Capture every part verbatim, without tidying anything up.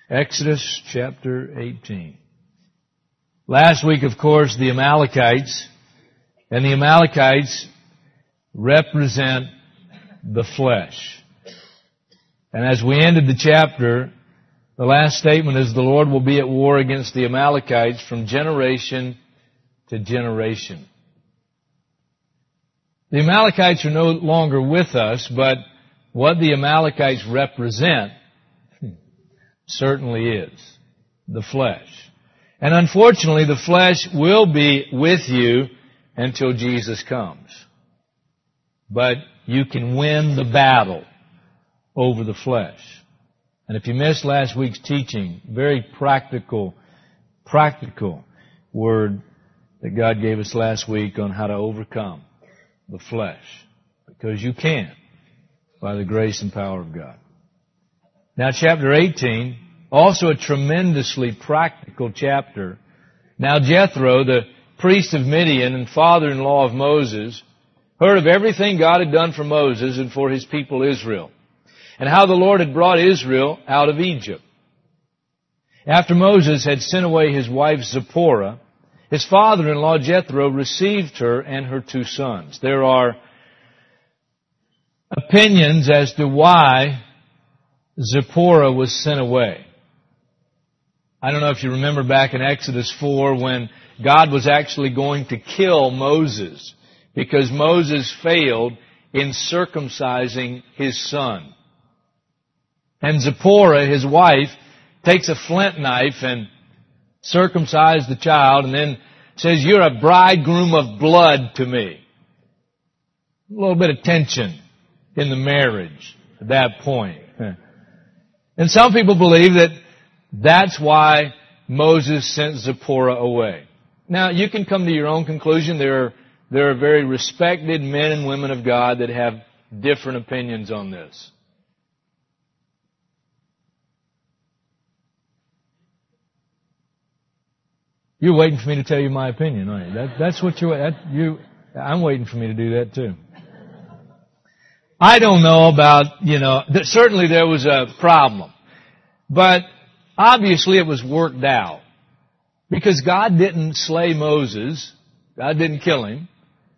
Exodus chapter eighteen. Last week, of course, the Amalekites, and the Amalekites represent the flesh. And as we ended the chapter, the last statement is the Lord will be at war against the Amalekites from generation to generation. The Amalekites are no longer with us, but what the Amalekites represent certainly is the flesh. And unfortunately, the flesh will be with you until Jesus comes. But you can win the battle over the flesh. And if you missed last week's teaching, very practical, practical word that God gave us last week on how to overcome the flesh. Because you can, by the grace and power of God. Now, chapter eighteen, also a tremendously practical chapter. Now, Jethro, the priest of Midian and father-in-law of Moses, heard of everything God had done for Moses and for his people Israel, and how the Lord had brought Israel out of Egypt. After Moses had sent away his wife Zipporah, his father-in-law Jethro received her and her two sons. There are opinions as to why Zipporah was sent away. I don't know if you remember back in Exodus four when God was actually going to kill Moses because Moses failed in circumcising his son. And Zipporah, his wife, takes a flint knife and circumcises the child and then says, "You're a bridegroom of blood to me." A little bit of tension in the marriage at that point. And some people believe that that's why Moses sent Zipporah away. Now, you can come to your own conclusion. There are, there are very respected men and women of God that have different opinions on this. You're waiting for me to tell you my opinion, aren't you? That, that's what you're, that, you, I'm waiting for me to do that too. I don't know about, you know, th- certainly there was a problem. But obviously it was worked out. Because God didn't slay Moses. God didn't kill him.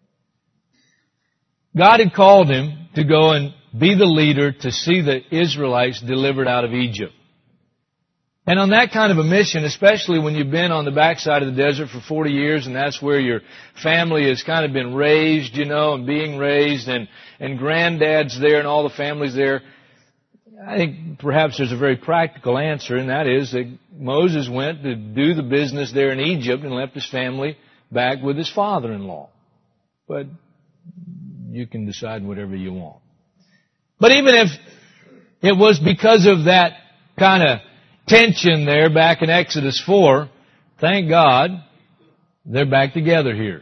God had called him to go and be the leader to see the Israelites delivered out of Egypt. And on that kind of a mission, especially when you've been on the backside of the desert for forty years and that's where your family has kind of been raised, you know, and being raised and, and granddad's there and all the families there, I think perhaps there's a very practical answer, and that is that Moses went to do the business there in Egypt and left his family back with his father-in-law. But you can decide whatever you want. But even if it was because of that kind of tension there back in Exodus four, thank God they're back together here.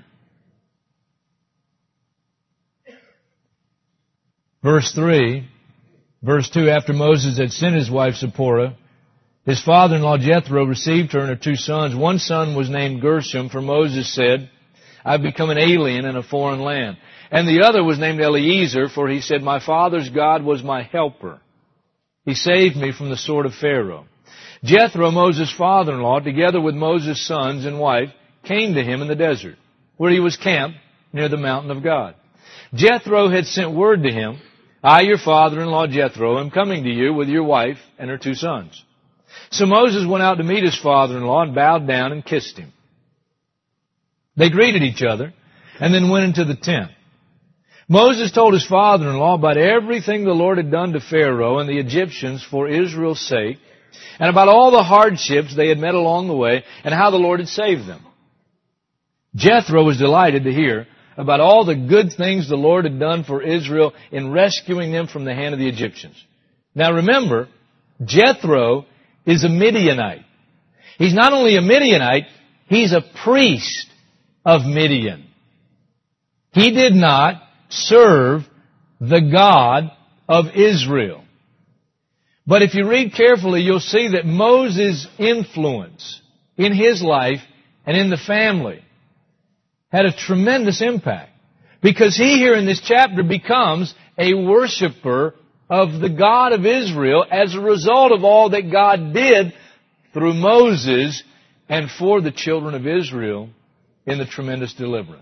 Verse three, verse two, after Moses had sent his wife Zipporah, his father-in-law Jethro received her and her two sons. One son was named Gershom, for Moses said, "I've become an alien in a foreign land." And the other was named Eliezer, for he said, "My father's God was my helper. He saved me from the sword of Pharaoh." Jethro, Moses' father-in-law, together with Moses' sons and wife, came to him in the desert, where he was camped near the mountain of God. Jethro had sent word to him, "I, your father-in-law Jethro, am coming to you with your wife and her two sons." So Moses went out to meet his father-in-law and bowed down and kissed him. They greeted each other and then went into the tent. Moses told his father-in-law about everything the Lord had done to Pharaoh and the Egyptians for Israel's sake, and about all the hardships they had met along the way, and how the Lord had saved them. Jethro was delighted to hear about all the good things the Lord had done for Israel in rescuing them from the hand of the Egyptians. Now remember, Jethro is a Midianite. He's not only a Midianite, he's a priest of Midian. He did not serve the God of Israel. But if you read carefully, you'll see that Moses' influence in his life and in the family had a tremendous impact. Because he here in this chapter becomes a worshiper of the God of Israel as a result of all that God did through Moses and for the children of Israel in the tremendous deliverance.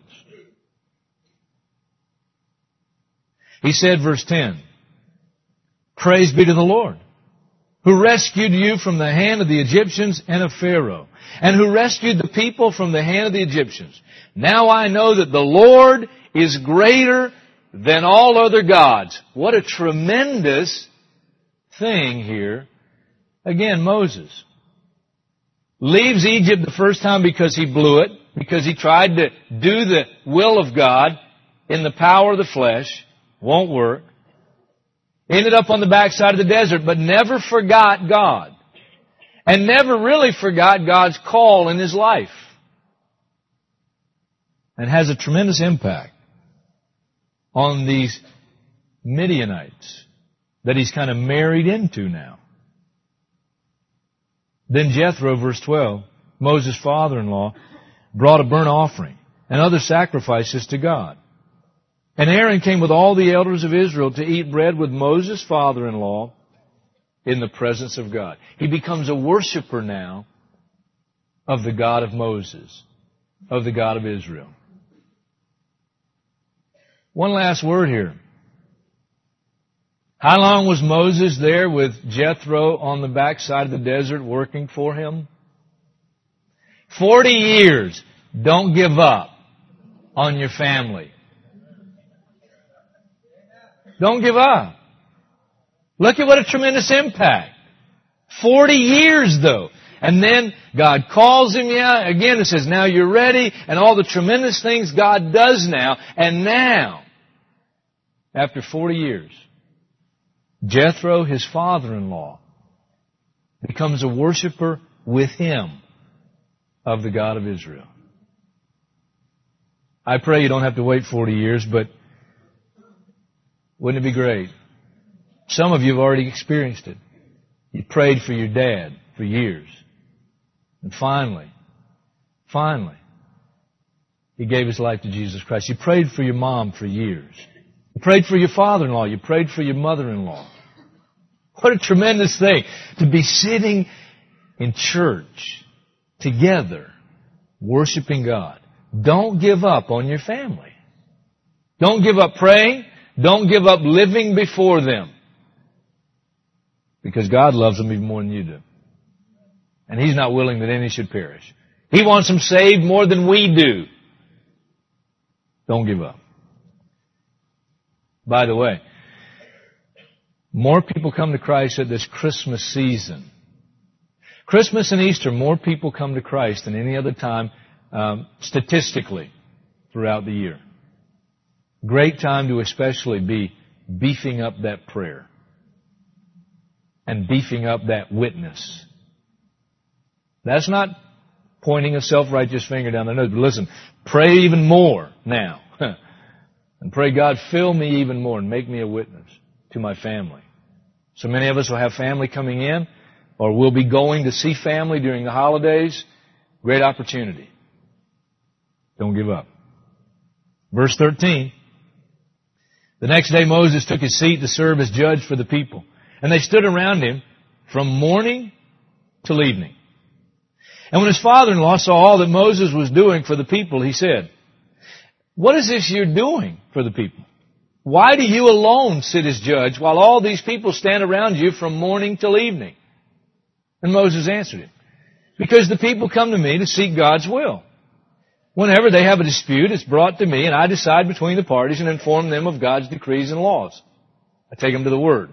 He said, verse ten, "Praise be to the Lord, who rescued you from the hand of the Egyptians and of Pharaoh, and who rescued the people from the hand of the Egyptians. Now I know that the Lord is greater than all other gods." What a tremendous thing here. Again, Moses leaves Egypt the first time because he blew it, because he tried to do the will of God in the power of the flesh. Won't work. Ended up on the backside of the desert, but never forgot God. And never really forgot God's call in his life. And has a tremendous impact on these Midianites that he's kind of married into now. Then Jethro, verse twelve, Moses' father-in-law, brought a burnt offering and other sacrifices to God. And Aaron came with all the elders of Israel to eat bread with Moses' father-in-law in the presence of God. He becomes a worshiper now of the God of Moses, of the God of Israel. One last word here. How long was Moses there with Jethro on the backside of the desert working for him? Forty years. Don't give up on your family. Don't give up. Look at what a tremendous impact. Forty years though. And then God calls him out. Again, it says, now you're ready. And all the tremendous things God does now. And now, after forty years, Jethro, his father-in-law, becomes a worshiper with him of the God of Israel. I pray you don't have to wait forty years, but wouldn't it be great? Some of you have already experienced it. You prayed for your dad for years. And finally, finally, he gave his life to Jesus Christ. You prayed for your mom for years. You prayed for your father-in-law. You prayed for your mother-in-law. What a tremendous thing to be sitting in church together, worshiping God. Don't give up on your family. Don't give up praying. Don't give up living before them. Because God loves them even more than you do. And He's not willing that any should perish. He wants them saved more than we do. Don't give up. By the way, more people come to Christ at this Christmas season. Christmas and Easter, more people come to Christ than any other time, um, statistically, throughout the year. Great time to especially be beefing up that prayer and beefing up that witness. That's not pointing a self-righteous finger down their nose. But listen, pray even more now. And pray, God, fill me even more and make me a witness to my family. So many of us will have family coming in or will be going to see family during the holidays. Great opportunity. Don't give up. Verse thirteen. The next day Moses took his seat to serve as judge for the people. And they stood around him from morning till evening. And when his father-in-law saw all that Moses was doing for the people, he said, "What is this you're doing for the people? Why do you alone sit as judge while all these people stand around you from morning till evening?" And Moses answered him, "Because the people come to me to seek God's will. Whenever they have a dispute, it's brought to me, and I decide between the parties and inform them of God's decrees and laws. I take them to the Word."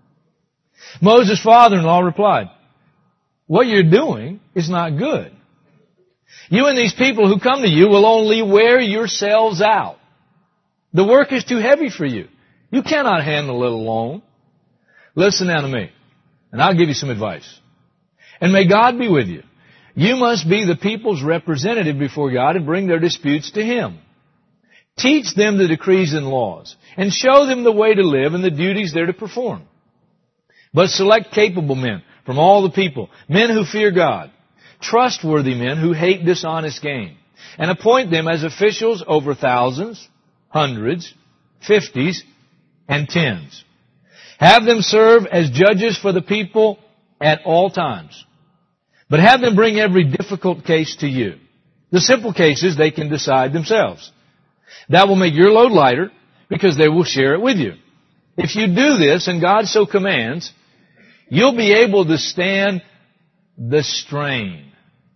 Moses' father-in-law replied, "What you're doing is not good. You and these people who come to you will only wear yourselves out. The work is too heavy for you. You cannot handle it alone. Listen now to me, and I'll give you some advice. And may God be with you. You must be the people's representative before God and bring their disputes to Him. Teach them the decrees and laws, and show them the way to live and the duties they're to perform. But select capable men from all the people, men who fear God, trustworthy men who hate dishonest gain, and appoint them as officials over thousands, hundreds, fifties, and tens. Have them serve as judges for the people at all times. But have them bring every difficult case to you. The simple cases they can decide themselves. That will make your load lighter because they will share it with you. If you do this, and God so commands, you'll be able to stand the strain.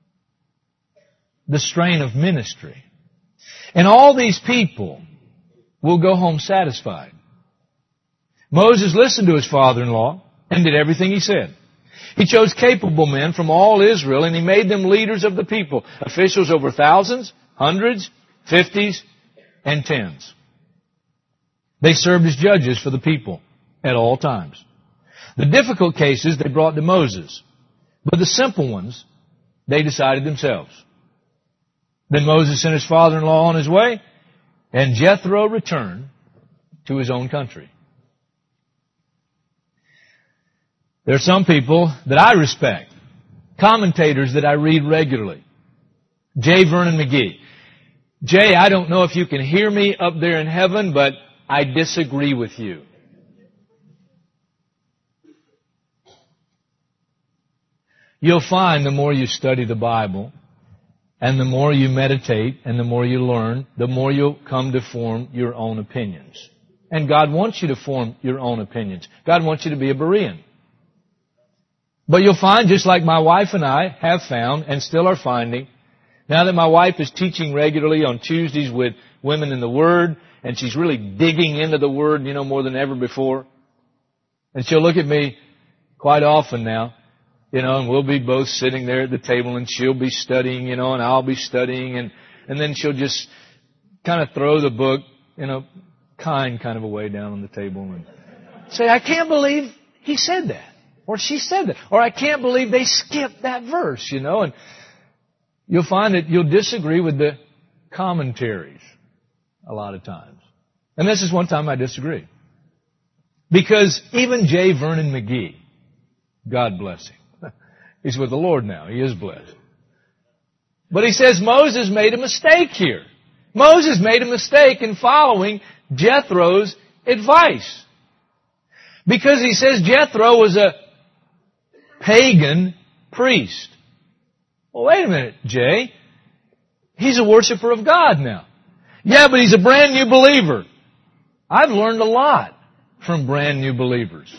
The strain of ministry. And all these people will go home satisfied. Moses listened to his father-in-law and did everything he said. He chose capable men from all Israel, and he made them leaders of the people, officials over thousands, hundreds, fifties, and tens. They served as judges for the people at all times. The difficult cases they brought to Moses, but the simple ones they decided themselves. Then Moses sent his father-in-law on his way, and Jethro returned to his own country. There are some people that I respect, commentators that I read regularly. J. Vernon McGee. Jay, I don't know if you can hear me up there in heaven, but I disagree with you. You'll find the more you study the Bible, and the more you meditate, and the more you learn, the more you'll come to form your own opinions. And God wants you to form your own opinions. God wants you to be a Berean. But you'll find, just like my wife and I have found and still are finding, now that my wife is teaching regularly on Tuesdays with women in the Word, and she's really digging into the Word, you know, more than ever before. And she'll look at me quite often now, you know, and we'll be both sitting there at the table, and she'll be studying, you know, and I'll be studying, and, and then she'll just kind of throw the book in a kind kind of a way down on the table and say, I can't believe he said that. Or she said that. Or I can't believe they skipped that verse, you know. And you'll find that you'll disagree with the commentaries a lot of times. And this is one time I disagree. Because even J. Vernon McGee, God bless him, he's with the Lord now. He is blessed. But he says Moses made a mistake here. Moses made a mistake in following Jethro's advice. Because he says Jethro was a pagan priest. Well, wait a minute, Jay. He's a worshiper of God now. Yeah, but he's a brand new believer. I've learned a lot from brand new believers.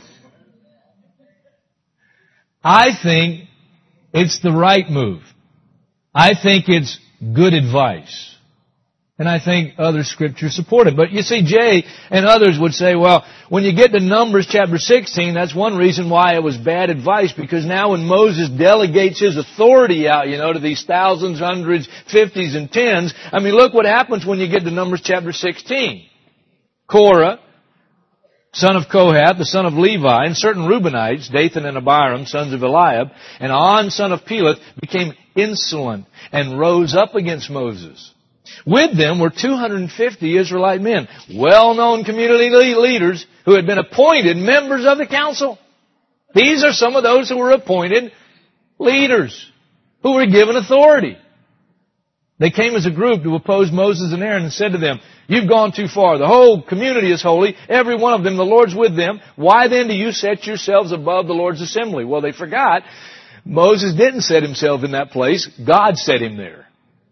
I think it's the right move. I think it's good advice. And I think other scriptures support it. But you see, Jay and others would say, well, when you get to Numbers chapter sixteen, that's one reason why it was bad advice. Because now when Moses delegates his authority out, you know, to these thousands, hundreds, fifties, and tens, I mean, look what happens when you get to Numbers chapter sixteen. Korah, son of Kohath, the son of Levi, and certain Reubenites, Dathan and Abiram, sons of Eliab, and On, son of Peleth, became insolent and rose up against Moses. With them were two hundred fifty Israelite men, well-known community leaders who had been appointed members of the council. These are some of those who were appointed leaders, who were given authority. They came as a group to oppose Moses and Aaron and said to them, you've gone too far. The whole community is holy. Every one of them, the Lord's with them. Why then do you set yourselves above the Lord's assembly? Well, they forgot. Moses didn't set himself in that place. God set him there.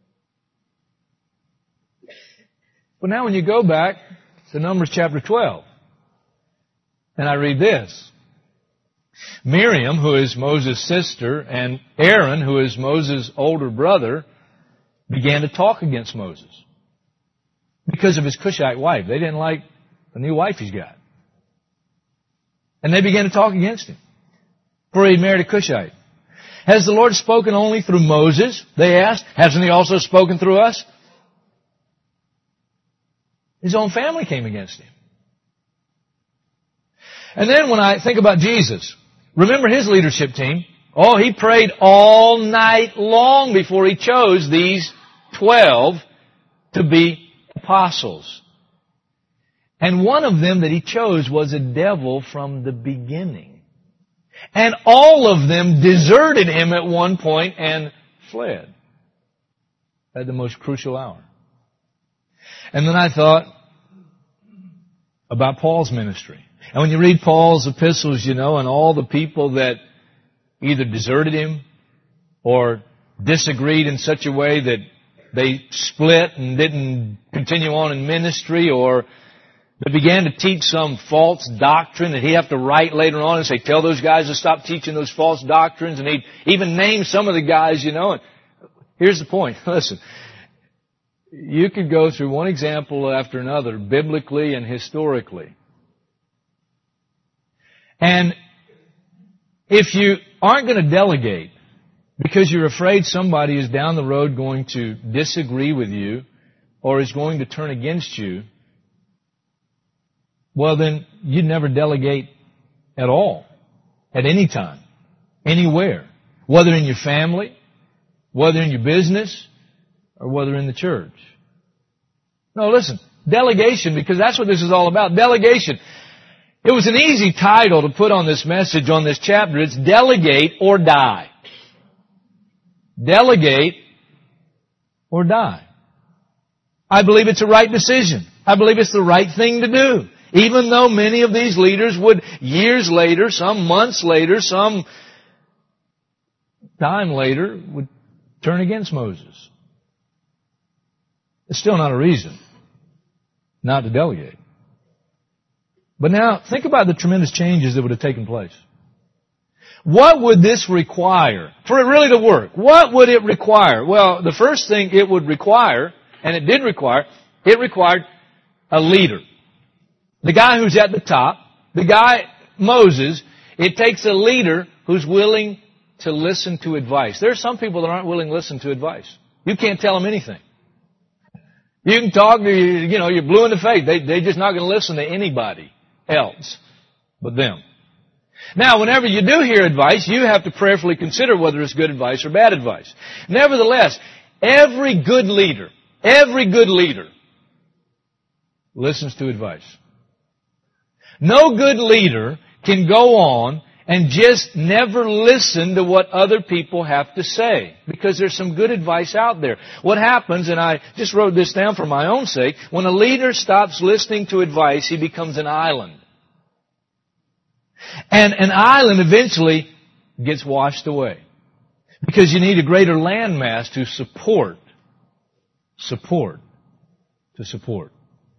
But now when you go back to Numbers chapter twelve, and I read this. Miriam, who is Moses' sister, and Aaron, who is Moses' older brother, began to talk against Moses because of his Cushite wife. They didn't like the new wife he's got. And they began to talk against him, for he married a Cushite. Has the Lord spoken only through Moses? They asked. Hasn't he also spoken through us? His own family came against him. And then when I think about Jesus, remember his leadership team? Oh, he prayed all night long before he chose these twelve to be apostles. And one of them that he chose was a devil from the beginning. And all of them deserted him at one point and fled at the most crucial hour. And then I thought about Paul's ministry. And when you read Paul's epistles, you know, and all the people that either deserted him or disagreed in such a way that they split and didn't continue on in ministry, or they began to teach some false doctrine that he'd have to write later on and say, tell those guys to stop teaching those false doctrines. And he'd even name some of the guys, you know. And here's the point. Listen, you could go through one example after another, biblically and historically. And if you aren't going to delegate because you're afraid somebody is down the road going to disagree with you or is going to turn against you, well, then you never delegate at all, at any time, anywhere, whether in your family, whether in your business, or whether in the church. No, listen, delegation, because that's what this is all about, delegation. It was an easy title to put on this message, on this chapter. It's Delegate or Die. Delegate or die. I believe it's a right decision. I believe it's the right thing to do. Even though many of these leaders would, years later, some months later, some time later, would turn against Moses. It's still not a reason not to delegate. But now, think about the tremendous changes that would have taken place. What would this require for it really to work? What would it require? Well, the first thing it would require, and it did require, it required a leader. The guy who's at the top, the guy, Moses, it takes a leader who's willing to listen to advice. There are some people that aren't willing to listen to advice. You can't tell them anything. You can talk to, you know, you're blue in the face. They, they're just not going to listen to anybody else but them. Now, whenever you do hear advice, you have to prayerfully consider whether it's good advice or bad advice. Nevertheless, every good leader, every good leader listens to advice. No good leader can go on and just never listen to what other people have to say, because there's some good advice out there. What happens, and I just wrote this down for my own sake, when a leader stops listening to advice, he becomes an island. And an island eventually gets washed away, because you need a greater landmass to support, support, to support.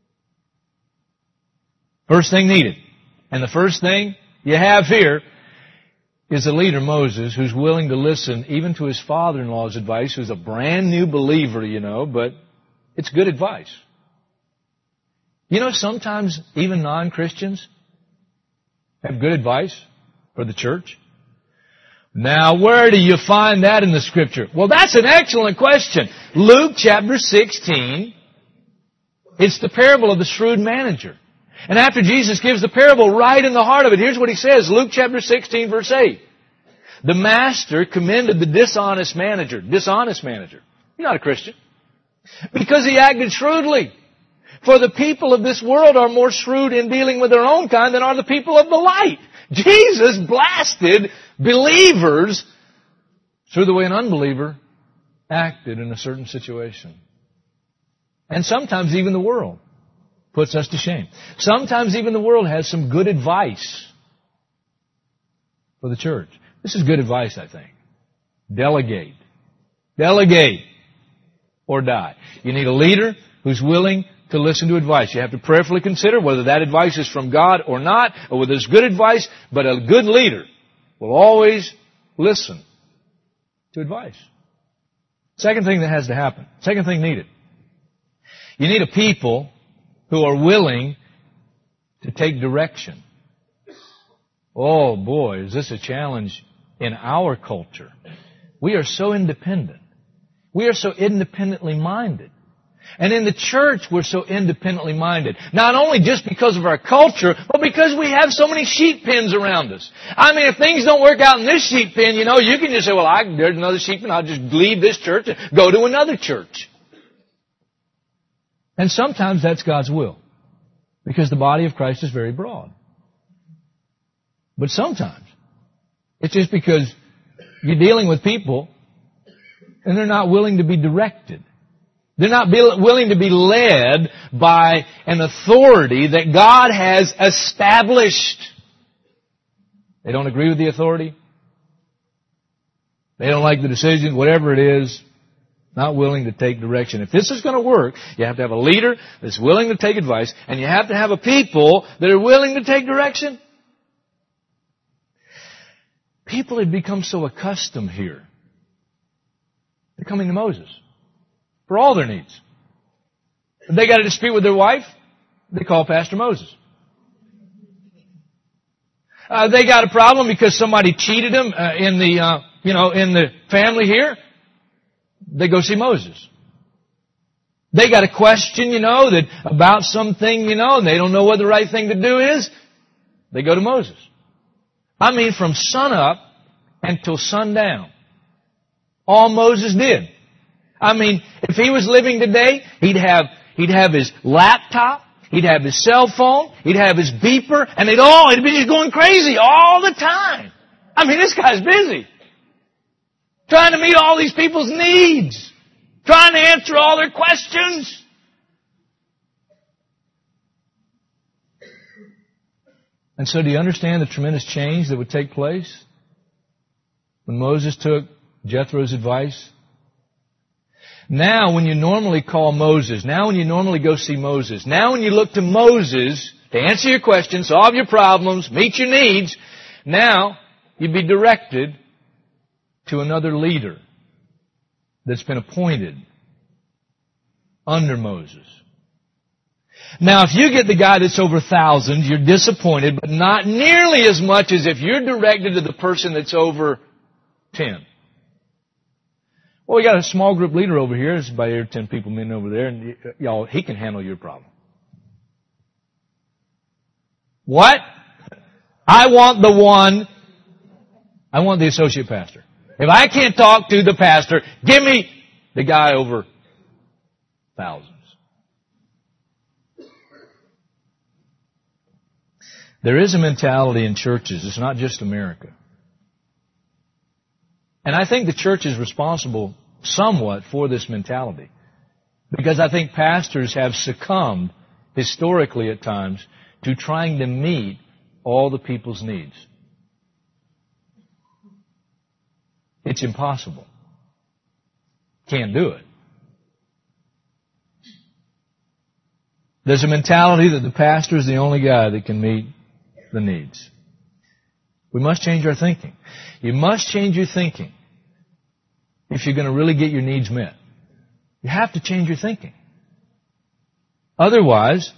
First thing needed. And the first thing you have here is a leader, Moses, who's willing to listen even to his father-in-law's advice, who's a brand new believer, you know, but it's good advice. You know, sometimes even non-Christians have good advice for the church. Now, where do you find that in the Scripture? Well, that's an excellent question. Luke chapter sixteen, it's the parable of the shrewd manager. And after Jesus gives the parable, right in the heart of it, here's what he says, Luke chapter sixteen, verse eight. The master commended the dishonest manager. Dishonest manager. You're not a Christian. Because he acted shrewdly. For the people of this world are more shrewd in dealing with their own kind than are the people of the light. Jesus blasted believers through the way an unbeliever acted in a certain situation. And sometimes even the world puts us to shame. Sometimes even the world has some good advice for the church. This is good advice, I think. Delegate. Delegate or die. You need a leader who's willing to listen to advice. You have to prayerfully consider whether that advice is from God or not, or whether it's good advice, but a good leader will always listen to advice. Second thing that has to happen. Second thing needed. You need a people who are willing to take direction. Oh boy, is this a challenge in our culture. We are so independent. We are so independently minded. And in the church, we're so independently minded. Not only just because of our culture, but because we have so many sheep pens around us. I mean, if things don't work out in this sheep pen, you know, you can just say, well, I, there's another sheep pen, I'll just leave this church and go to another church. And sometimes that's God's will, because the body of Christ is very broad. But sometimes it's just because you're dealing with people and they're not willing to be directed. They're not be willing to be led by an authority that God has established. They don't agree with the authority. They don't like the decision, whatever it is. Not willing to take direction. If this is going to work, you have to have a leader that's willing to take advice, and you have to have a people that are willing to take direction. People had become so accustomed here. They're coming to Moses for all their needs. If they got a dispute with their wife, they call Pastor Moses. Uh, they got a problem because somebody cheated them uh, in the, uh, you know, in the family here. They go see Moses. They got a question, you know, that about something, you know, and they don't know what the right thing to do is. They go to Moses. I mean, from sun up until sundown. All Moses did. I mean, if he was living today, he'd have, he'd have his laptop, he'd have his cell phone, he'd have his beeper, and they'd all, he'd be just going crazy all the time. I mean, this guy's busy. Trying to meet all these people's needs. Trying to answer all their questions. And so do you understand the tremendous change that would take place when Moses took Jethro's advice? Now when you normally call Moses, now when you normally go see Moses, now when you look to Moses to answer your questions, solve your problems, meet your needs, now you'd be directed to another leader that's been appointed under Moses. Now, if you get the guy that's over thousands, you're disappointed, but not nearly as much as if you're directed to the person that's over ten. Well, we got a small group leader over here. There's about eight or ten people men over there, and y'all, he can handle your problem. What? I want the one, I want the associate pastor. If I can't talk to the pastor, give me the guy over thousands. There is a mentality in churches. It's not just America. And I think the church is responsible somewhat for this mentality. Because I think pastors have succumbed historically at times to trying to meet all the people's needs. It's impossible. Can't do it. There's a mentality that the pastor is the only guy that can meet the needs. We must change our thinking. You must change your thinking if you're going to really get your needs met. You have to change your thinking. Otherwise,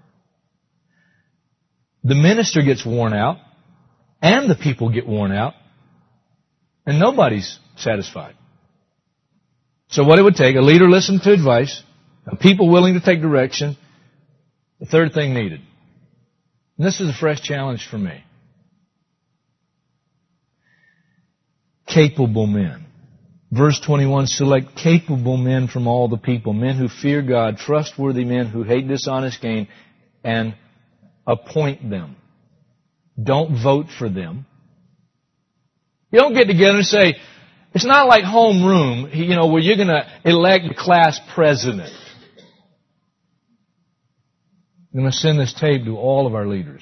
the minister gets worn out and the people get worn out and nobody's satisfied. So what it would take, a leader listening to advice, a people willing to take direction, the third thing needed. And this is a fresh challenge for me. Capable men. Verse twenty-one, select capable men from all the people, men who fear God, trustworthy men who hate dishonest gain, and appoint them. Don't vote for them. You don't get together and say, it's not like homeroom, you know, where you're going to elect the class president. I'm going to send this tape to all of our leaders.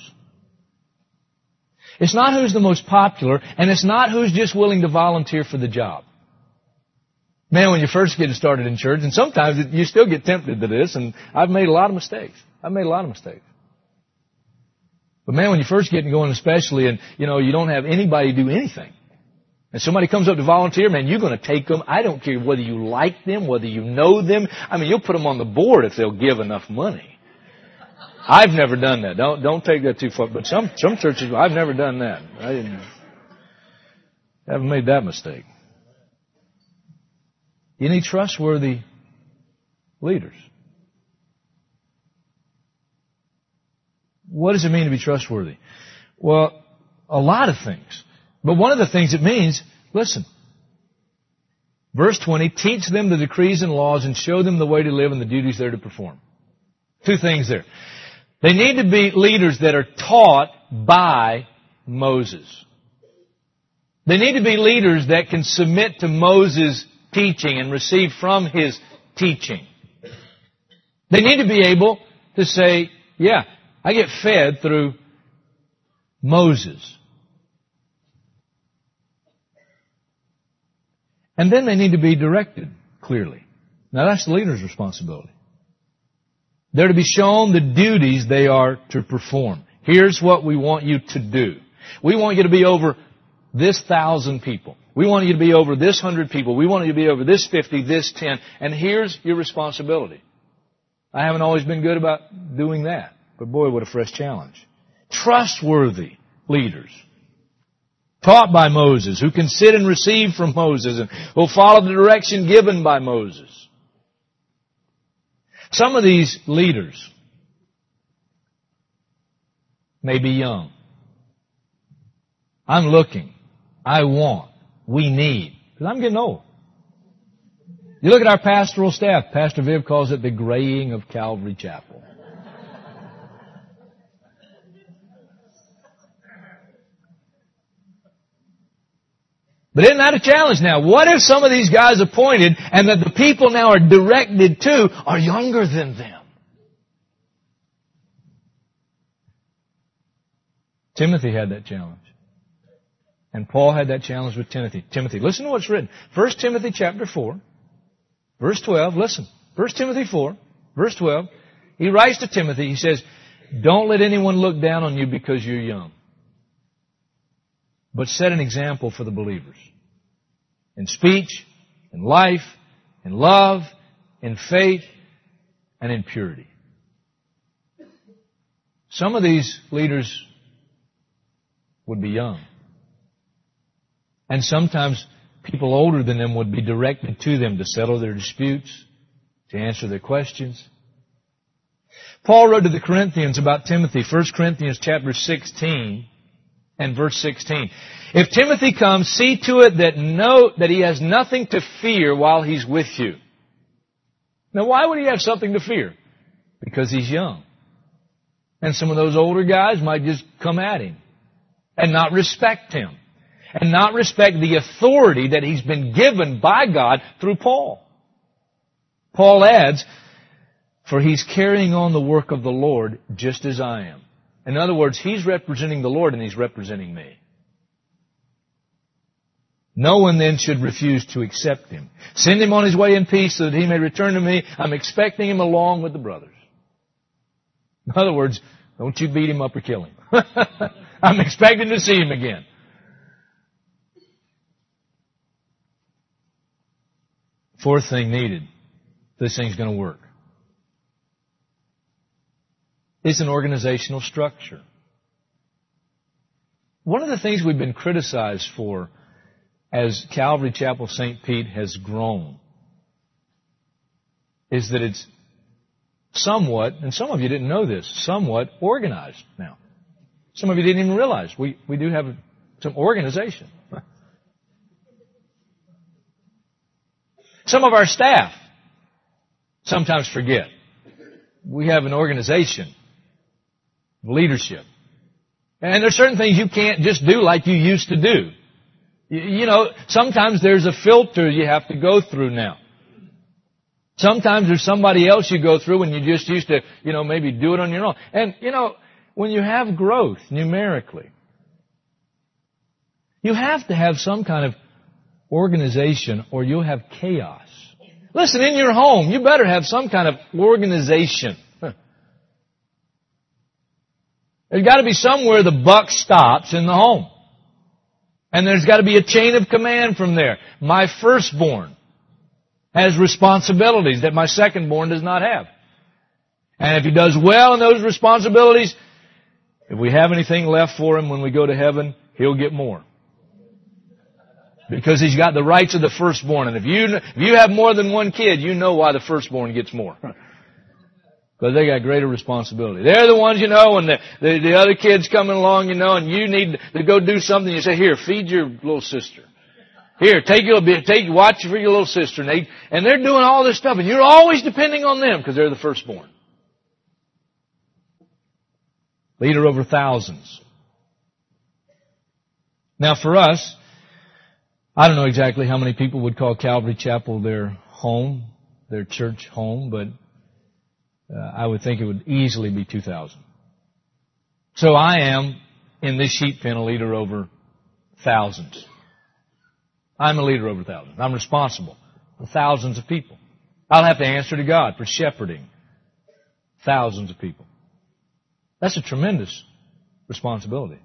It's not who's the most popular, and it's not who's just willing to volunteer for the job. Man, when you first get started in church, and sometimes you still get tempted to this, and I've made a lot of mistakes. I've made a lot of mistakes. But man, when you first get going especially, and you know, you don't have anybody do anything, and somebody comes up to volunteer, man, you're going to take them. I don't care whether you like them, whether you know them. I mean, you'll put them on the board if they'll give enough money. I've never done that. Don't don't take that too far. But some some churches, I've never done that. I didn't. Haven't made that mistake. You need trustworthy leaders. What does it mean to be trustworthy? Well, a lot of things. But one of the things it means, listen. Verse twenty, teach them the decrees and laws and show them the way to live and the duties they're to perform. Two things there. They need to be leaders that are taught by Moses. They need to be leaders that can submit to Moses' teaching and receive from his teaching. They need to be able to say, yeah, I get fed through Moses. And then they need to be directed clearly. Now that's the leader's responsibility. They're to be shown the duties they are to perform. Here's what we want you to do. We want you to be over this thousand people. We want you to be over this hundred people. We want you to be over this fifty, this ten. And here's your responsibility. I haven't always been good about doing that. But boy, what a fresh challenge. Trustworthy leaders. Taught by Moses, who can sit and receive from Moses and will follow the direction given by Moses. Some of these leaders may be young. I'm looking. I want. We need. Because I'm getting old. You look at our pastoral staff. Pastor Viv calls it the graying of Calvary Chapel. But isn't that a challenge now? What if some of these guys appointed and that the people now are directed to are younger than them? Timothy had that challenge. And Paul had that challenge with Timothy. Timothy, listen to what's written. First Timothy chapter four, verse twelve. Listen. First Timothy four, verse twelve. He writes to Timothy, he says, don't let anyone look down on you because you're young, but set an example for the believers. In speech, in life, in love, in faith, and in purity. Some of these leaders would be young. And sometimes people older than them would be directed to them to settle their disputes, to answer their questions. Paul wrote to the Corinthians about Timothy, First Corinthians chapter sixteen and verse sixteen. If Timothy comes, see to it that no, that he has nothing to fear while he's with you. Now why would he have something to fear? Because he's young. And some of those older guys might just come at him and not respect him. And not respect the authority that he's been given by God through Paul. Paul adds, for he's carrying on the work of the Lord just as I am. In other words, he's representing the Lord and he's representing me. No one then should refuse to accept him. Send him on his way in peace so that he may return to me. I'm expecting him along with the brothers. In other words, don't you beat him up or kill him. I'm expecting to see him again. Fourth thing needed, this thing's going to work. It's an organizational structure. One of the things we've been criticized for as Calvary Chapel Saint Pete has grown is that it's somewhat, and some of you didn't know this, somewhat organized now. Some of you didn't even realize we, we do have some organization. Some of our staff sometimes forget. We have an organization, leadership. And there's certain things you can't just do like you used to do. You know, sometimes there's a filter you have to go through now. Sometimes there's somebody else you go through when you just used to, you know, maybe do it on your own. And, you know, when you have growth numerically, you have to have some kind of organization or you'll have chaos. Listen, in your home, you better have some kind of organization. There's got to be somewhere the buck stops in the home. And there's got to be a chain of command from there. My firstborn has responsibilities that my secondborn does not have. And if he does well in those responsibilities, if we have anything left for him when we go to heaven, he'll get more. Because he's got the rights of the firstborn. And if you, if you have more than one kid, you know why the firstborn gets more. Because they got greater responsibility. They're the ones, you know, and the, the, the other kid's coming along, you know, and you need to go do something. You say, here, feed your little sister. Here, take your, take, watch for your little sister. And, they, and they're doing all this stuff. And you're always depending on them because they're the firstborn. Leader over thousands. Now for us, I don't know exactly how many people would call Calvary Chapel their home, their church home, but uh, I would think it would easily be two thousand. So I am, in this sheep pen, a leader over thousands. I'm a leader over thousands. I'm responsible for thousands of people. I'll have to answer to God for shepherding thousands of people. That's a tremendous responsibility.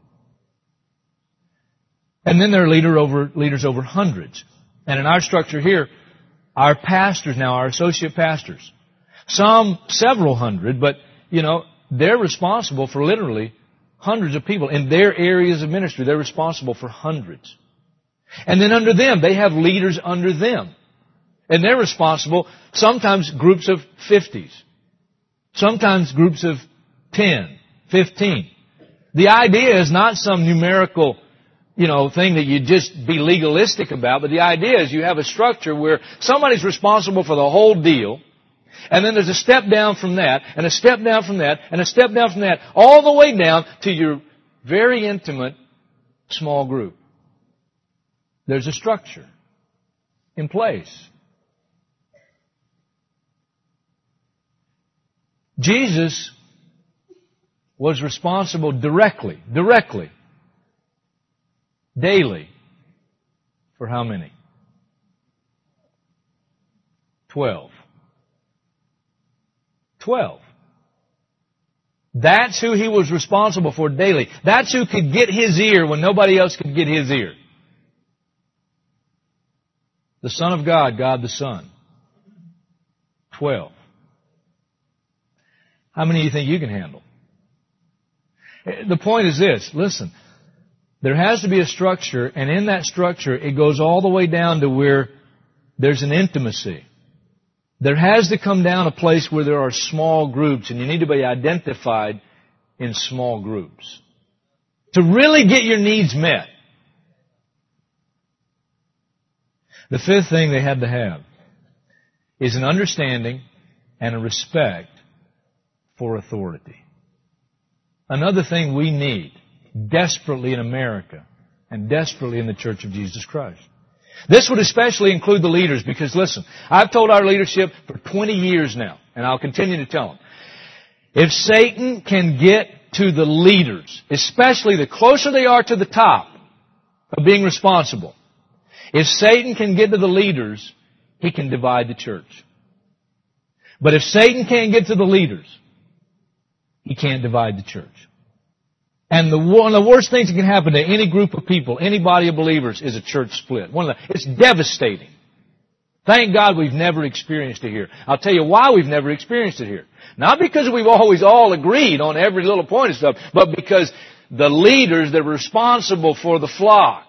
And then there are leader over, leaders over hundreds. And in our structure here, our pastors now, our associate pastors, some several hundred, but, you know, they're responsible for literally hundreds of people. In their areas of ministry, they're responsible for hundreds. And then under them, they have leaders under them. And they're responsible, sometimes groups of fifties. Sometimes groups of ten, fifteen. The idea is not some numerical, you know, thing that you just be legalistic about, but the idea is you have a structure where somebody's responsible for the whole deal, and then there's a step down from that, and a step down from that, and a step down from that, all the way down to your very intimate small group. There's a structure in place. Jesus was responsible directly, directly, daily, for how many? Twelve. Twelve. That's who he was responsible for daily. That's who could get his ear when nobody else could get his ear. The Son of God, God the Son. Twelve. How many do you think you can handle? The point is this. Listen. There has to be a structure, and in that structure, it goes all the way down to where there's an intimacy. There has to come down a place where there are small groups, and you need to be identified in small groups to really get your needs met. The fifth thing they had to have is an understanding and a respect for authority. Another thing we need desperately in America and desperately in the Church of Jesus Christ. This would especially include the leaders because, listen, I've told our leadership for twenty years now, and I'll continue to tell them, if Satan can get to the leaders, especially the closer they are to the top of being responsible, if Satan can get to the leaders, he can divide the church. But if Satan can't get to the leaders, he can't divide the church. And the, one of the worst things that can happen to any group of people, any body of believers, is a church split. One of the, it's devastating. Thank God we've never experienced it here. I'll tell you why we've never experienced it here. Not because we've always all agreed on every little point of stuff, but because the leaders that are responsible for the flock,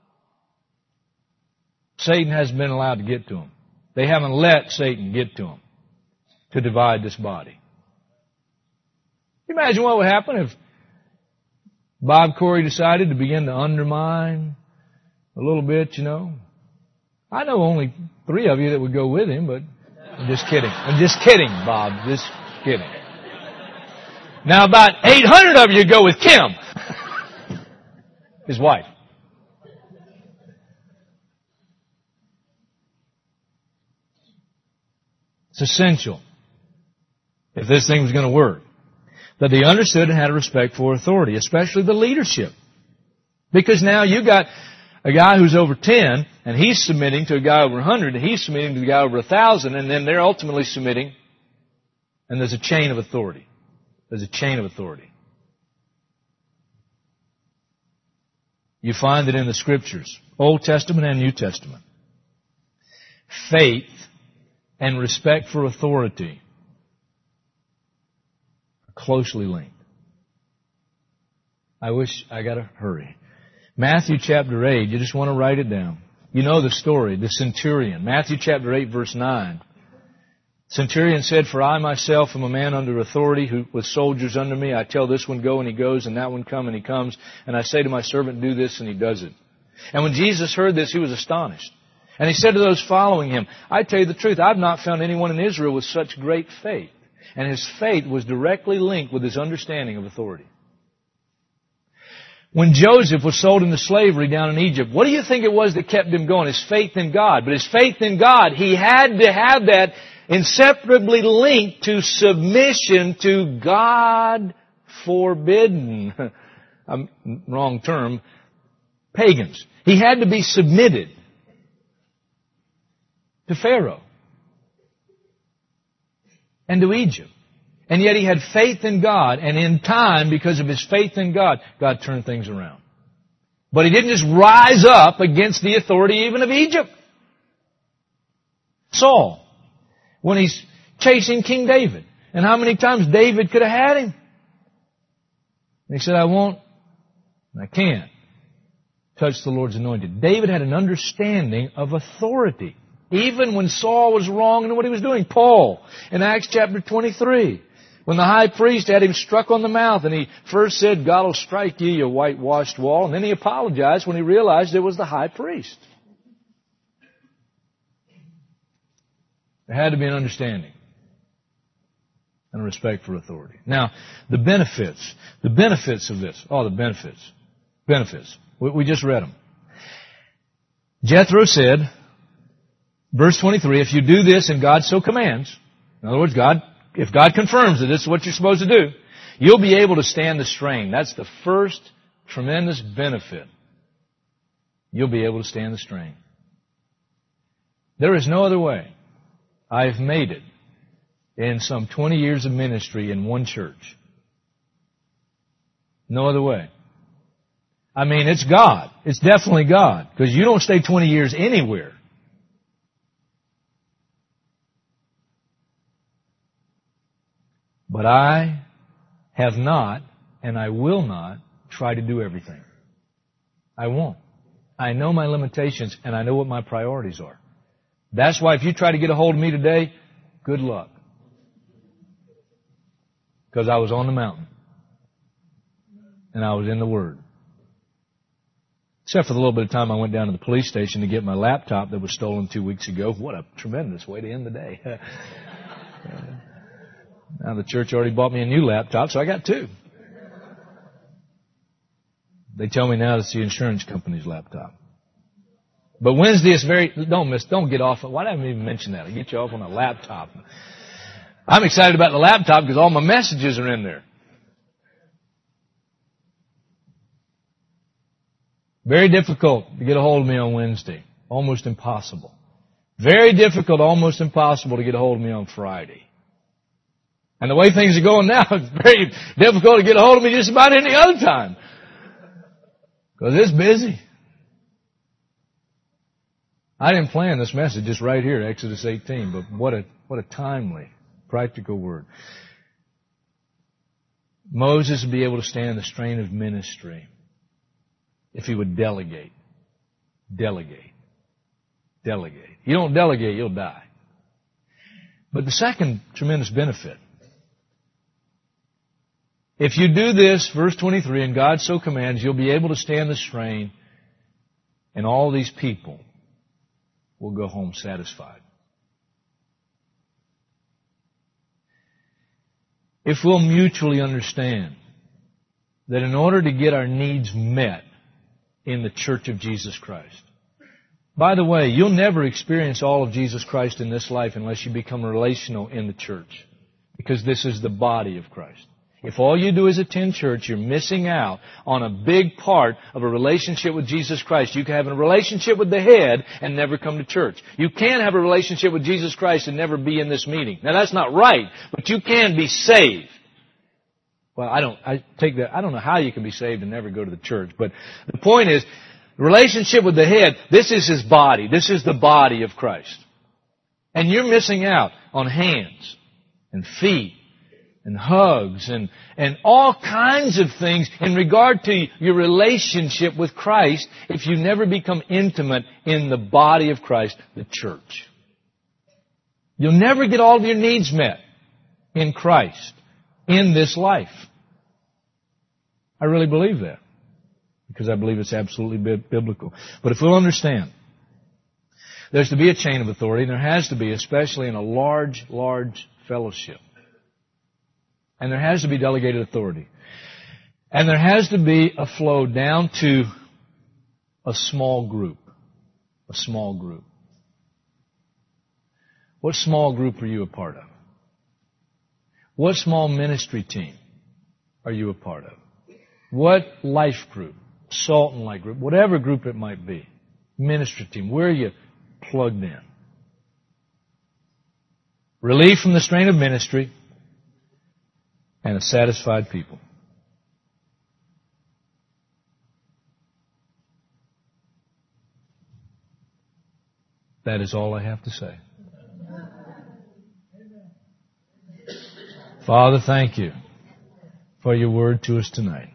Satan hasn't been allowed to get to them. They haven't let Satan get to them to divide this body. Can you imagine what would happen if Bob Corey decided to begin to undermine a little bit, you know? I know only three of you that would go with him, but I'm just kidding. I'm just kidding, Bob. Just kidding. Now about eight hundred of you go with Kim, his wife. It's essential, if this thing was going to work, that they understood and had a respect for authority, especially the leadership. Because now you got a guy who's over ten, and he's submitting to a guy over a hundred, and he's submitting to the guy over a thousand, and then they're ultimately submitting, and there's a chain of authority. There's a chain of authority. You find it in the Scriptures, Old Testament and New Testament. Faith and respect for authority are closely linked. I wish I got to hurry. Matthew chapter eight, you just want to write it down. You know the story, the centurion. Matthew chapter eight, verse nine. Centurion said, "For I myself am a man under authority, who with soldiers under me. I tell this one, go, and he goes, and that one, come, and he comes. And I say to my servant, do this, and he does it." And when Jesus heard this, he was astonished. And he said to those following him, "I tell you the truth, I've not found anyone in Israel with such great faith." And his faith was directly linked with his understanding of authority. When Joseph was sold into slavery down in Egypt, what do you think it was that kept him going? His faith in God. But his faith in God, he had to have that inseparably linked to submission to God forbidden, um, wrong term, pagans. He had to be submitted to Pharaoh and to Egypt. And yet he had faith in God, and in time, because of his faith in God, God turned things around. But he didn't just rise up against the authority even of Egypt. Saul, when he's chasing King David, and how many times David could have had him. And he said, I won't, and I can't touch the Lord's anointed. David had an understanding of authority, even when Saul was wrong in what he was doing. Paul, in Acts chapter twenty-three, when the high priest had him struck on the mouth, and he first said, God will strike you, you whitewashed wall, and then he apologized when he realized it was the high priest. There had to be an understanding and a respect for authority. Now, the benefits, the benefits of this, oh, the benefits, benefits. We, we just read them. Jethro said, verse twenty-three, if you do this and God so commands, in other words, God, if God confirms that this is what you're supposed to do, you'll be able to stand the strain. That's the first tremendous benefit. You'll be able to stand the strain. There is no other way. I've made it in some twenty years of ministry in one church. No other way. I mean, it's God. It's definitely God. Because you don't stay twenty years anywhere. But I have not, and I will not, try to do everything. I won't. I know my limitations, and I know what my priorities are. That's why if you try to get a hold of me today, good luck. Because I was on the mountain. And I was in the Word. Except for the little bit of time I went down to the police station to get my laptop that was stolen two weeks ago. What a tremendous way to end the day. Now the church already bought me a new laptop, so I got two. They tell me now it's the insurance company's laptop. But Wednesday is very, don't miss, don't get off. Why did I even mention that? I get you off on a laptop. I'm excited about the laptop because all my messages are in there. Very difficult to get a hold of me on Wednesday. Almost impossible. Very difficult, almost impossible to get a hold of me on Friday. And the way things are going now, it's very difficult to get a hold of me just about any other time. Because it's busy. I didn't plan this message just right here, Exodus eighteen, but what a, what a timely, practical word. Moses would be able to stand the strain of ministry if he would delegate. Delegate. Delegate. You don't delegate, you'll die. But the second tremendous benefit, if you do this, verse twenty-three, and God so commands, you'll be able to stand the strain, and all these people will go home satisfied. If we'll mutually understand that in order to get our needs met in the Church of Jesus Christ, by the way, you'll never experience all of Jesus Christ in this life unless you become relational in the church, because this is the body of Christ. If all you do is attend church, you're missing out on a big part of a relationship with Jesus Christ. You can have a relationship with the head and never come to church. You can have a relationship with Jesus Christ and never be in this meeting. Now that's not right, but you can be saved. Well, I don't, I take that, I don't know how you can be saved and never go to the church, but the point is, the relationship with the head, this is His body. This is the body of Christ. And you're missing out on hands and feet and hugs and, and all kinds of things in regard to your relationship with Christ if you never become intimate in the body of Christ, the church. You'll never get all of your needs met in Christ in this life. I really believe that because I believe it's absolutely biblical. But if we'll understand, there's to be a chain of authority, and there has to be, especially in a large, large fellowship. And there has to be delegated authority. And there has to be a flow down to a small group. A small group. What small group are you a part of? What small ministry team are you a part of? What life group, salt and light group, whatever group it might be, ministry team, where are you plugged in? Relief from the strain of ministry and a satisfied people. That is all I have to say. Father, thank you for your word to us tonight.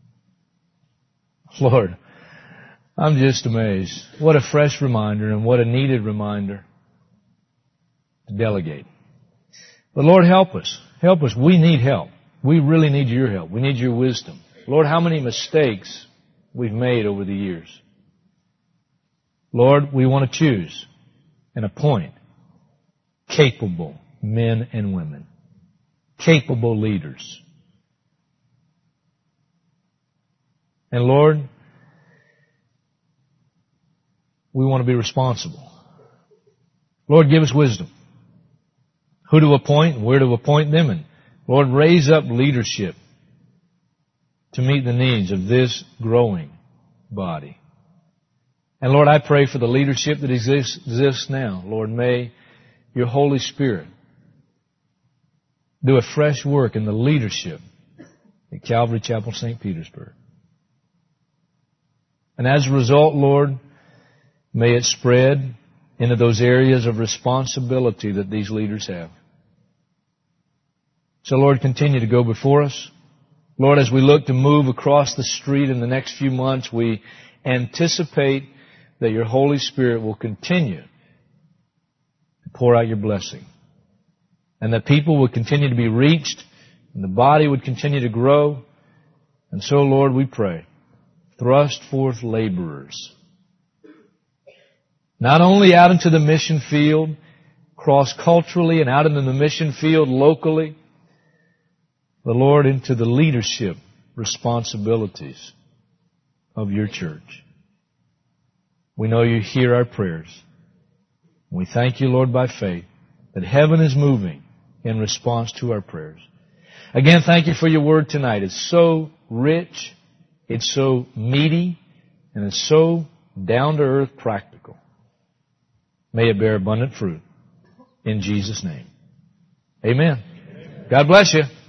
Lord, I'm just amazed. What a fresh reminder and what a needed reminder to delegate. But Lord, help us. Help us. We need help. We really need your help. We need your wisdom. Lord, how many mistakes we've made over the years. Lord, we want to choose and appoint capable men and women, capable leaders. And Lord, we want to be responsible. Lord, give us wisdom. Who to appoint and where to appoint them. And Lord, raise up leadership to meet the needs of this growing body. And Lord, I pray for the leadership that exists, exists now. Lord, may your Holy Spirit do a fresh work in the leadership at Calvary Chapel, Saint Petersburg. And as a result, Lord, may it spread into those areas of responsibility that these leaders have. So, Lord, continue to go before us. Lord, as we look to move across the street in the next few months, we anticipate that your Holy Spirit will continue to pour out your blessing. And that people would continue to be reached, and the body would continue to grow. And so, Lord, we pray, thrust forth laborers. Not only out into the mission field, cross-culturally, and out into the mission field locally, but Lord, into the leadership responsibilities of your church. We know you hear our prayers. We thank you, Lord, by faith, that heaven is moving in response to our prayers. Again, thank you for your word tonight. It's so rich, it's so meaty, and it's so down-to-earth practical. May it bear abundant fruit. In Jesus' name. Amen. God bless you.